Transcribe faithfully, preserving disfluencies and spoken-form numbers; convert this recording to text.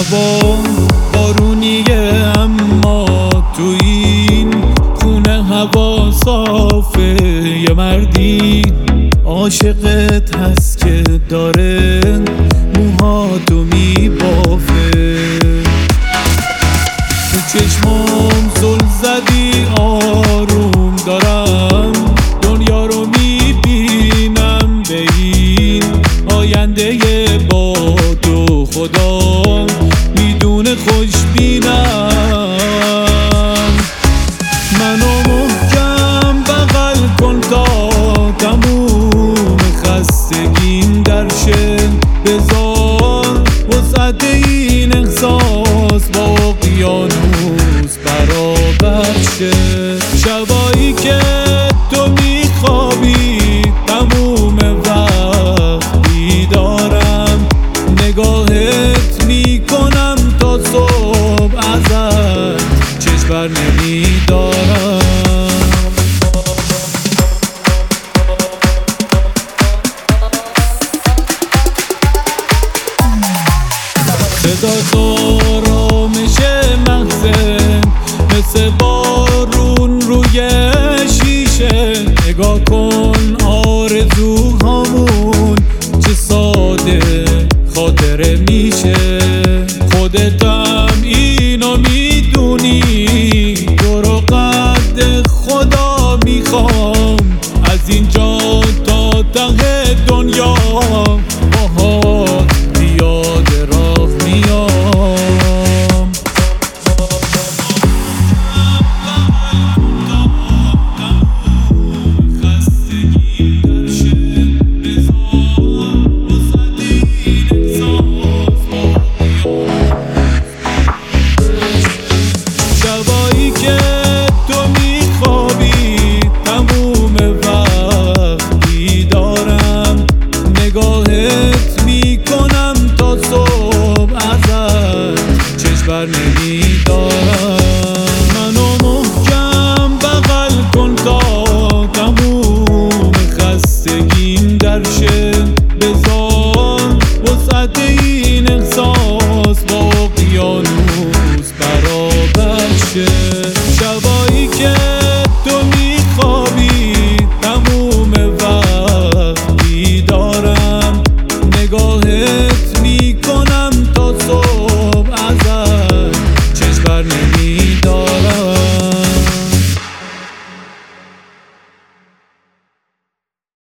هوا بارونیه اما تو این خونه هوا صافه. یه مردی عاشقت هست که داره موهاتو میبافه. تو چشمام زل زدی آروم دارم دنیا رو میبینم به این آینده با تو خدا میدونه خوشبینم. منو محکم بغل کن تا تموم خستگیم درشه. بذار وسعت این احساس با اقیانوس برابر شه. شبایی که تو میخوابی تموم وقت بیدارم، نگاهت میکنم تا صبح ازت چشم بر نمیدارم. صدات آرامش مغزه مثل بارون روی شیشه. نگاه کن آرزوهامون چه ساده خاطره میشه.